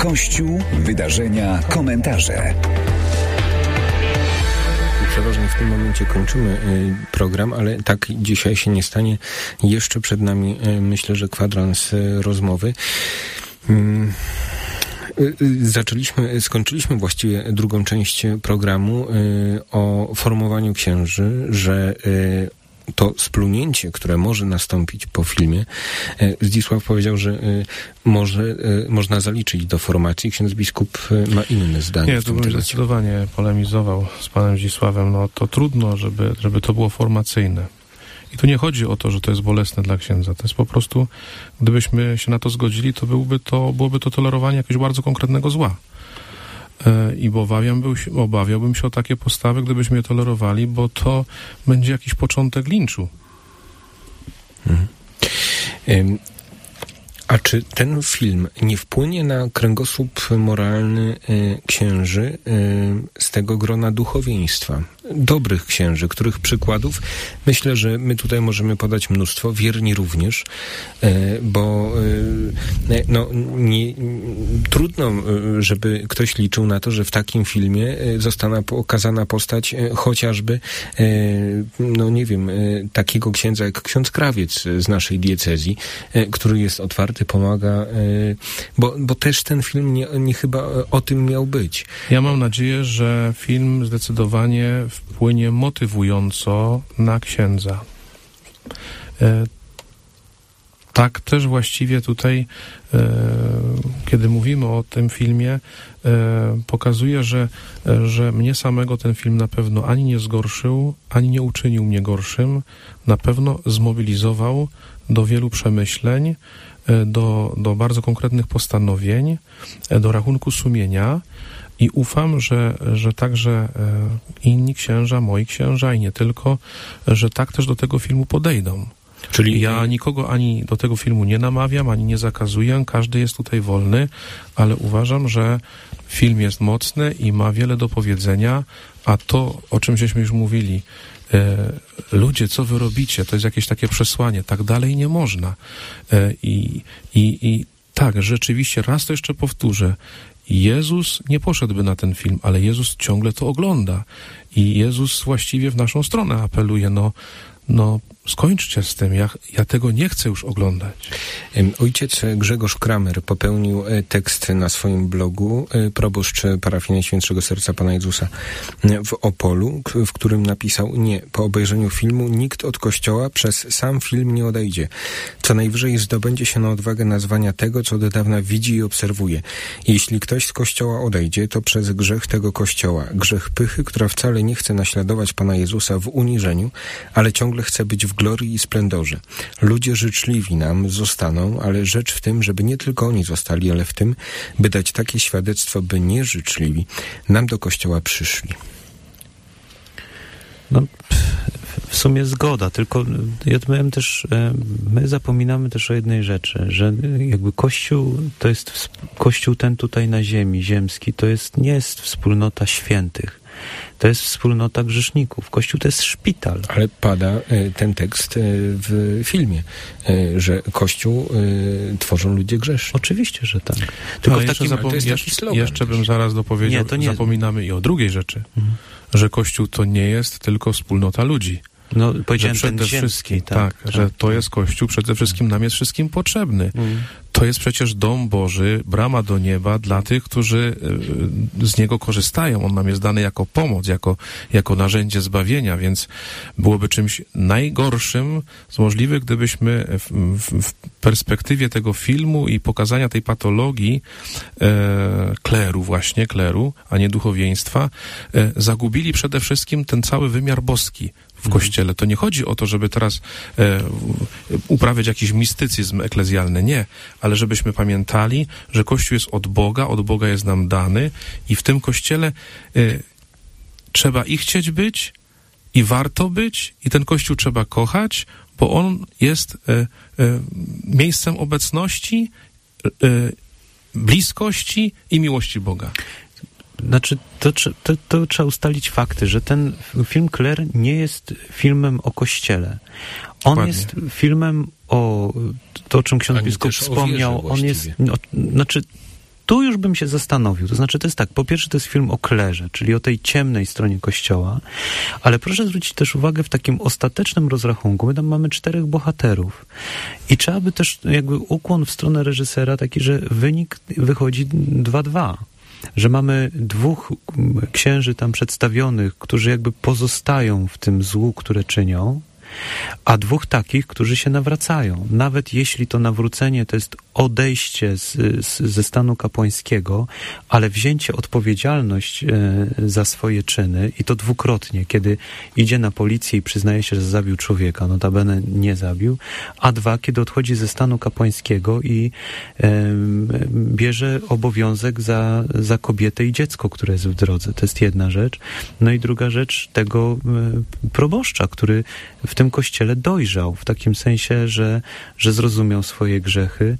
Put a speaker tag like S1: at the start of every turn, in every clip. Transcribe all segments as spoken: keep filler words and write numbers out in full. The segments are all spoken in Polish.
S1: Kościół, wydarzenia, komentarze.
S2: Przeważnie w tym momencie kończymy program, ale tak dzisiaj się nie stanie. Jeszcze przed nami, myślę, że kwadrans rozmowy. Zaczęliśmy, skończyliśmy właściwie drugą część programu o formowaniu księży, że to splunięcie, które może nastąpić po filmie, Zdzisław powiedział, że może, można zaliczyć do formacji. Ksiądz biskup ma inne zdanie.
S3: Nie,
S2: w
S3: tu
S2: tym
S3: bym
S2: temacie.
S3: zdecydowanie polemizował z panem Zdzisławem. No to trudno, żeby, żeby to było formacyjne. I tu nie chodzi o to, że to jest bolesne dla księdza. To jest po prostu, gdybyśmy się na to zgodzili, to byłby to, byłoby to tolerowanie jakiegoś bardzo konkretnego zła. I bo obawiam, obawiałbym się o takie postawy, gdybyśmy je tolerowali, bo to będzie jakiś początek linczu.
S2: Mhm. Ym, a czy ten film nie wpłynie na kręgosłup moralny y, księży y, z tego grona duchowieństwa? Dobrych księży, których przykładów myślę, że my tutaj możemy podać mnóstwo, wierni również, bo no, nie, trudno, żeby ktoś liczył na to, że w takim filmie zostanie pokazana postać chociażby, no nie wiem, takiego księdza jak ksiądz Krawiec z naszej diecezji, który jest otwarty, pomaga, bo, bo też ten film nie, nie chyba o tym miał być.
S3: Ja mam nadzieję, że film zdecydowanie wpłynie motywująco na księdza. E, tak też właściwie tutaj, e, kiedy mówimy o tym filmie, e, pokazuje, że, e, że mnie samego ten film na pewno ani nie zgorszył, ani nie uczynił mnie gorszym. Na pewno zmobilizował do wielu przemyśleń, e, do, do bardzo konkretnych postanowień, e, do rachunku sumienia. I ufam, że, że także inni księża, moi księża i nie tylko, że tak też do tego filmu podejdą. Czyli ja nikogo ani do tego filmu nie namawiam, ani nie zakazuję, każdy jest tutaj wolny, ale uważam, że film jest mocny i ma wiele do powiedzenia, a to, o czym żeśmy już mówili, e, ludzie, co wy robicie, to jest jakieś takie przesłanie, tak dalej nie można. E, i, i, I tak, rzeczywiście, raz to jeszcze powtórzę, Jezus nie poszedłby na ten film, ale Jezus ciągle to ogląda i Jezus właściwie w naszą stronę apeluje, no, no skończcie z tym, ja, ja tego nie chcę już oglądać.
S2: Ojciec Grzegorz Kramer popełnił tekst na swoim blogu, proboszcz parafii Świętszego Serca Pana Jezusa w Opolu, w którym napisał: nie, po obejrzeniu filmu nikt od Kościoła przez sam film nie odejdzie. Co najwyżej zdobędzie się na odwagę nazwania tego, co od dawna widzi i obserwuje. Jeśli ktoś z Kościoła odejdzie, to przez grzech tego Kościoła, grzech pychy, która wcale nie chce naśladować Pana Jezusa w uniżeniu, ale ciągle chce być w glorii i splendorze. Ludzie życzliwi nam zostaną, ale rzecz w tym, żeby nie tylko oni zostali, ale w tym, by dać takie świadectwo, by nieżyczliwi nam do Kościoła przyszli.
S4: No, w sumie zgoda, tylko ja powiem też, my zapominamy też o jednej rzeczy, że jakby Kościół, to jest Kościół ten tutaj na ziemi, ziemski, to jest, nie jest wspólnota świętych. To jest wspólnota grzeszników. Kościół to jest szpital.
S2: Ale pada ten tekst w filmie, że Kościół tworzą ludzie grzeszni.
S4: Oczywiście, że tak. Tylko
S3: w
S4: takim,
S3: jeszcze, zapom- jeszcze, jeszcze bym zaraz dopowiedział, nie, nie zapominamy i o drugiej rzeczy, mhm. że Kościół to nie jest tylko wspólnota ludzi.
S4: No, powiedziałem
S3: że przede
S4: ten
S3: wszystkim,
S4: ziemski,
S3: tak,
S4: tak,
S3: że
S4: tak,
S3: to
S4: tak.
S3: jest Kościół, przede wszystkim nam jest wszystkim potrzebny. Mm. To jest przecież dom Boży, brama do nieba dla tych, którzy y, z niego korzystają. On nam jest dany jako pomoc, jako, jako narzędzie zbawienia, więc byłoby czymś najgorszym z możliwych, gdybyśmy w, w, w perspektywie tego filmu i pokazania tej patologii e, kleru właśnie, kleru, a nie duchowieństwa, e, zagubili przede wszystkim ten cały wymiar boski w Kościele. To nie chodzi o to, żeby teraz e, uprawiać jakiś mistycyzm eklezjalny, nie, ale żebyśmy pamiętali, że Kościół jest od Boga, od Boga jest nam dany i w tym Kościele e, trzeba i chcieć być, i warto być, i ten Kościół trzeba kochać, bo on jest e, e, miejscem obecności, e, bliskości i miłości Boga.
S4: Znaczy, to, to, to trzeba ustalić fakty, że ten film Kler nie jest filmem o Kościele. On
S3: Dokładnie.
S4: jest filmem o, to o czym ksiądz
S2: Ani
S4: biskup
S2: też o
S4: wspomniał,
S2: wierze
S4: on jest, no, znaczy, tu już bym się zastanowił. To znaczy, to jest tak, po pierwsze to jest film o klerze, czyli o tej ciemnej stronie Kościoła, ale proszę zwrócić też uwagę w takim ostatecznym rozrachunku, my tam mamy czterech bohaterów i trzeba by też jakby ukłon w stronę reżysera taki, że wynik wychodzi dwa dwa. Że mamy dwóch księży tam przedstawionych, którzy jakby pozostają w tym złu, które czynią, a dwóch takich, którzy się nawracają. Nawet jeśli to nawrócenie to jest odejście z, z, ze stanu kapłańskiego, ale wzięcie odpowiedzialność e, za swoje czyny i to dwukrotnie, kiedy idzie na policję i przyznaje się, że zabił człowieka, notabene nie zabił, a dwa, kiedy odchodzi ze stanu kapłańskiego i e, bierze obowiązek za, za kobietę i dziecko, które jest w drodze. To jest jedna rzecz. No i druga rzecz tego e, proboszcza, który w tym kościele dojrzał, w takim sensie, że, że zrozumiał swoje grzechy.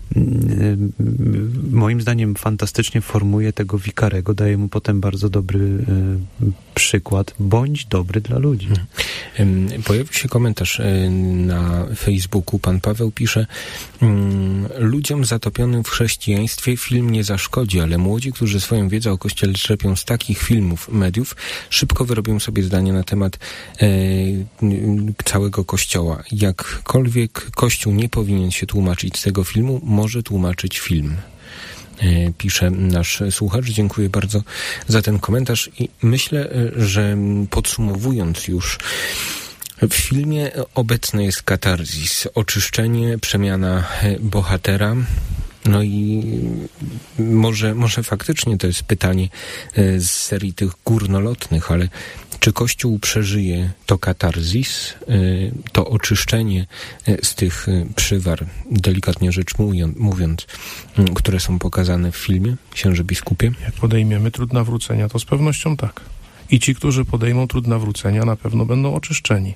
S4: Moim zdaniem fantastycznie formuje tego wikarego, daje mu potem bardzo dobry y, przykład. Bądź dobry dla ludzi.
S2: Pojawił się komentarz na Facebooku. Pan Paweł pisze: ludziom zatopionym w chrześcijaństwie film nie zaszkodzi, ale młodzi, którzy swoją wiedzę o Kościele czerpią z takich filmów, mediów, szybko wyrobią sobie zdanie na temat e, całego Kościoła. Jakkolwiek Kościół nie powinien się tłumaczyć z tego filmu, może tłumaczyć film. E, pisze nasz słuchacz. Dziękuję bardzo za ten komentarz i myślę, że podsumowując już, w filmie obecny jest katarzis, oczyszczenie, przemiana bohatera. No i może, może faktycznie to jest pytanie z serii tych górnolotnych, ale czy Kościół przeżyje to katarzis, to oczyszczenie z tych przywar, delikatnie rzecz mówiąc, które są pokazane w filmie, księże biskupie?
S3: Jak podejmiemy trud nawrócenia, to z pewnością tak. I ci, którzy podejmą trud nawrócenia, na pewno będą oczyszczeni.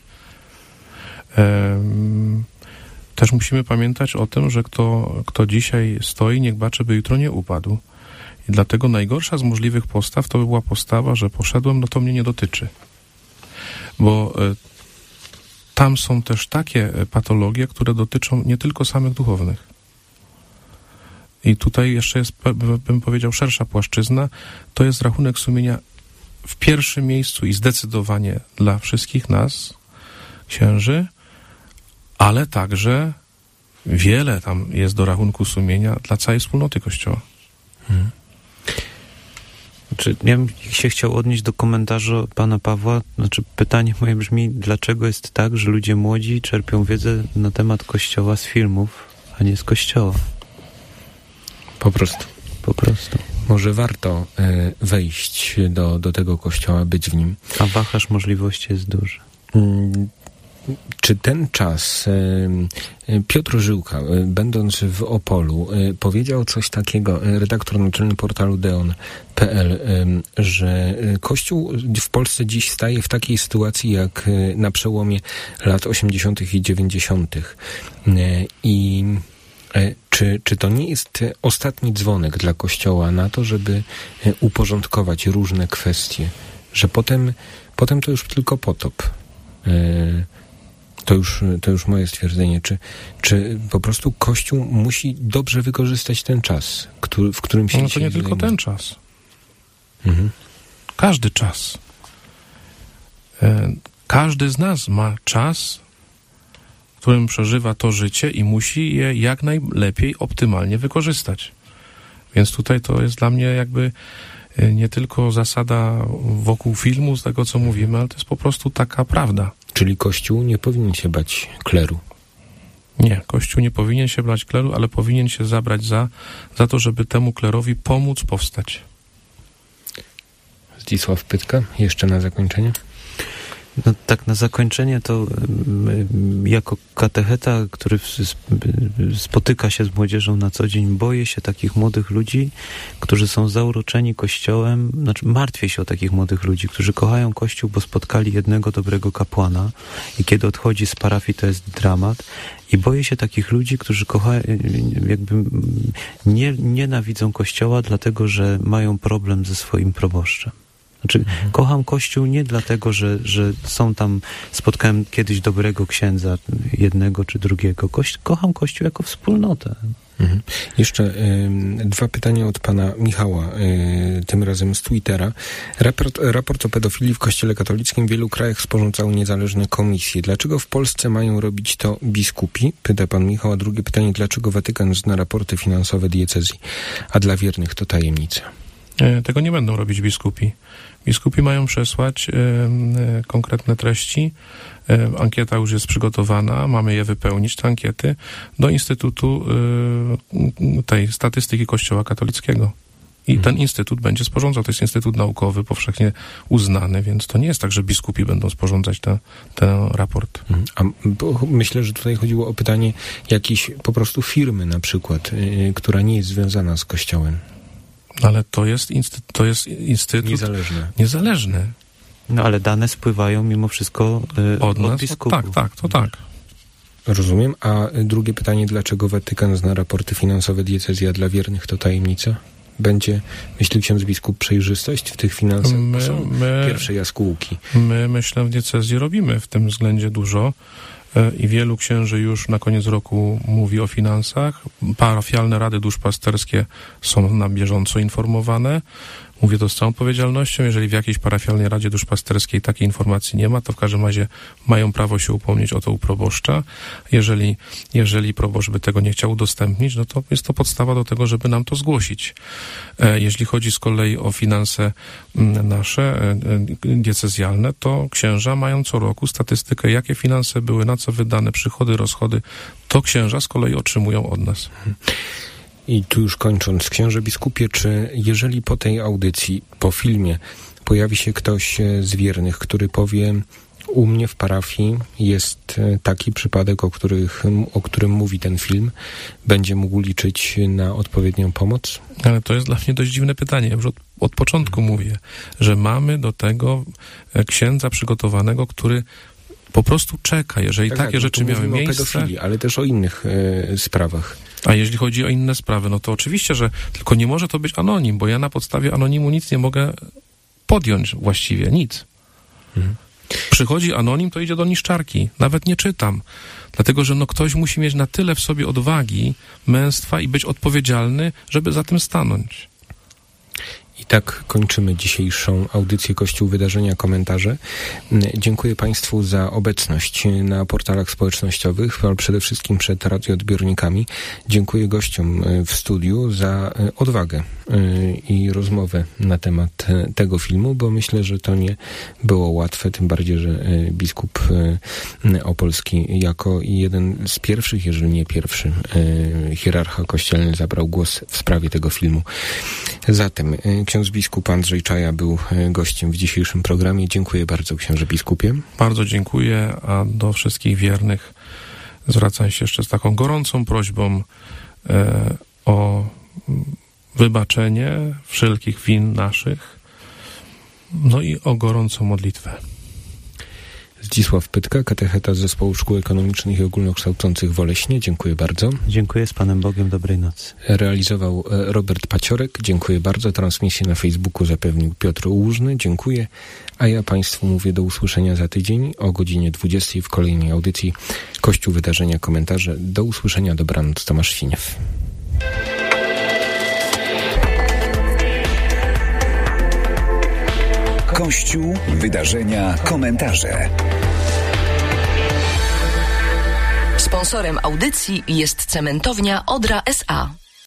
S3: Ehm... Też musimy pamiętać o tym, że kto, kto dzisiaj stoi, niech baczy, by jutro nie upadł. I dlatego najgorsza z możliwych postaw to by była postawa, że poszedłem, no to mnie nie dotyczy. Bo y, tam są też takie patologie, które dotyczą nie tylko samych duchownych. I tutaj jeszcze jest, bym powiedział, szersza płaszczyzna. To jest rachunek sumienia w pierwszym miejscu i zdecydowanie dla wszystkich nas, księży, ale także wiele tam jest do rachunku sumienia dla całej wspólnoty Kościoła. Hmm.
S4: Znaczy, ja bym się chciał odnieść do komentarza pana Pawła. Znaczy, pytanie moje brzmi, dlaczego jest tak, że ludzie młodzi czerpią wiedzę na temat Kościoła z filmów, a nie z Kościoła?
S2: Po prostu.
S4: Po prostu.
S2: Może warto y, wejść do, do tego Kościoła, być w nim.
S4: A wachlarz możliwości jest duży.
S2: Hmm. Czy ten czas, Piotr Żyłka, będąc w Opolu, powiedział coś takiego, redaktor naczelny portalu deon kropka p l, że Kościół w Polsce dziś staje w takiej sytuacji jak na przełomie lat osiemdziesiątych i dziewięćdziesiątych. I czy, czy to nie jest ostatni dzwonek dla Kościoła na to, żeby uporządkować różne kwestie, że potem, potem to już tylko potop? To już, to już moje stwierdzenie. Czy, czy po prostu Kościół musi dobrze wykorzystać ten czas, który, w którym się
S3: No to nie tylko
S2: zajmuje?
S3: ten czas.
S2: Mhm.
S3: Każdy czas. Każdy z nas ma czas, w którym przeżywa to życie i musi je jak najlepiej, optymalnie wykorzystać. Więc tutaj to jest dla mnie jakby nie tylko zasada wokół filmu, z tego co mówimy, ale to jest po prostu taka prawda.
S2: Czyli Kościół nie powinien się bać kleru.
S3: Nie, Kościół nie powinien się bać kleru, ale powinien się zabrać za, za to, żeby temu klerowi pomóc powstać.
S2: Zdzisław Pytka, jeszcze na zakończenie.
S4: No, tak na zakończenie to jako katecheta, który spotyka się z młodzieżą na co dzień, boję się takich młodych ludzi, którzy są zauroczeni Kościołem, znaczy martwię się o takich młodych ludzi, którzy kochają Kościół, bo spotkali jednego dobrego kapłana i kiedy odchodzi z parafii, to jest dramat. I boję się takich ludzi, którzy kochają, jakby nie, nienawidzą Kościoła, dlatego że mają problem ze swoim proboszczem. Znaczy, mhm. kocham Kościół nie dlatego, że, że są tam, spotkałem kiedyś dobrego księdza, jednego czy drugiego. Koś, kocham Kościół jako wspólnotę.
S2: Mhm. Jeszcze y, dwa pytania od pana Michała, y, tym razem z Twittera. Raport, raport o pedofilii w Kościele katolickim w wielu krajach sporządzały niezależne komisje. Dlaczego w Polsce mają robić to biskupi? Pyta pan Michał. A drugie pytanie, dlaczego Watykan zna raporty finansowe diecezji, a dla wiernych to tajemnica?
S3: Tego nie będą robić biskupi. Biskupi mają przesłać y, y, konkretne treści. Y, ankieta już jest przygotowana, mamy je wypełnić, te ankiety, do Instytutu y, tej statystyki Kościoła katolickiego. I hmm. ten instytut będzie sporządzał. To jest instytut naukowy, powszechnie uznany, więc to nie jest tak, że biskupi będą sporządzać ten, ten raport.
S2: Hmm. A bo myślę, że tutaj chodziło o pytanie jakiejś po prostu firmy na przykład, y, która nie jest związana z Kościołem.
S3: Ale to jest, insty- to jest instytut
S2: niezależny.
S3: niezależny.
S4: No ale dane spływają mimo wszystko yy, od,
S3: od nas,
S4: od biskupów.
S3: Tak, tak, to tak.
S2: Rozumiem. A drugie pytanie, dlaczego Watykan zna raporty finansowe diecezji, a dla wiernych to tajemnica? Będzie, myśli ksiądz biskup, przejrzystość w tych finansach?
S3: My,
S2: są
S3: my,
S2: pierwsze jaskółki.
S3: My, myślę, w diecezji robimy w tym względzie dużo. I wielu księży już na koniec roku mówi o finansach. Parafialne rady duszpasterskie są na bieżąco informowane. Mówię to z całą odpowiedzialnością. Jeżeli w jakiejś parafialnej radzie duszpasterskiej takiej informacji nie ma, to w każdym razie mają prawo się upomnieć o to u proboszcza. Jeżeli, jeżeli proboszcz by tego nie chciał udostępnić, no to jest to podstawa do tego, żeby nam to zgłosić. Jeśli chodzi z kolei o finanse nasze, diecezjalne, to księża mają co roku statystykę, jakie finanse były, na co wydane, przychody, rozchody. To księża z kolei otrzymują od nas.
S2: I tu już kończąc, księże biskupie, czy jeżeli po tej audycji, po filmie pojawi się ktoś z wiernych, który powie, u mnie w parafii jest taki przypadek, o, których, o którym mówi ten film, będzie mógł liczyć na odpowiednią pomoc?
S3: Ale to jest dla mnie dość dziwne pytanie. Ja już od, od początku mówię, że mamy do tego księdza przygotowanego, który po prostu czeka, jeżeli tak, takie tak, rzeczy miały miejsce. O pedofilii,
S2: ale też o innych e, sprawach.
S3: A jeśli chodzi o inne sprawy, no to oczywiście, że tylko nie może to być anonim, bo ja na podstawie anonimu nic nie mogę podjąć właściwie, nic. Mhm. Przychodzi anonim, to idzie do niszczarki. Nawet nie czytam. Dlatego, że no ktoś musi mieć na tyle w sobie odwagi, męstwa i być odpowiedzialny, żeby za tym stanąć.
S2: I tak kończymy dzisiejszą audycję Kościół Wydarzenia Komentarze. Dziękuję Państwu za obecność na portalach społecznościowych, ale przede wszystkim przed radioodbiornikami. Dziękuję gościom w studiu za odwagę i rozmowę na temat tego filmu, bo myślę, że to nie było łatwe, tym bardziej, że biskup opolski jako jeden z pierwszych, jeżeli nie pierwszy, hierarcha kościelny zabrał głos w sprawie tego filmu. Zatem ksiądz biskup Andrzej Czaja był gościem w dzisiejszym programie. Dziękuję bardzo, księże biskupie.
S3: Bardzo dziękuję, a do wszystkich wiernych zwracam się jeszcze z taką gorącą prośbą e, o wybaczenie wszelkich win naszych, no i o gorącą modlitwę.
S2: Zdzisław Pytka, katecheta z Zespołu Szkół Ekonomicznych i Ogólnokształcących w Oleśnie. Dziękuję bardzo.
S4: Dziękuję, z Panem Bogiem, dobrej nocy.
S2: Realizował Robert Paciorek. Dziękuję bardzo. Transmisję na Facebooku zapewnił Piotr Łużny. Dziękuję. A ja Państwu mówię do usłyszenia za tydzień o godzinie dwudziestej w kolejnej audycji Kościół Wydarzenia Komentarze. Do usłyszenia. Dobranoc. Tomasz Finiew.
S1: Kościół, wydarzenia, komentarze.
S5: Sponsorem audycji jest cementownia Odra S A.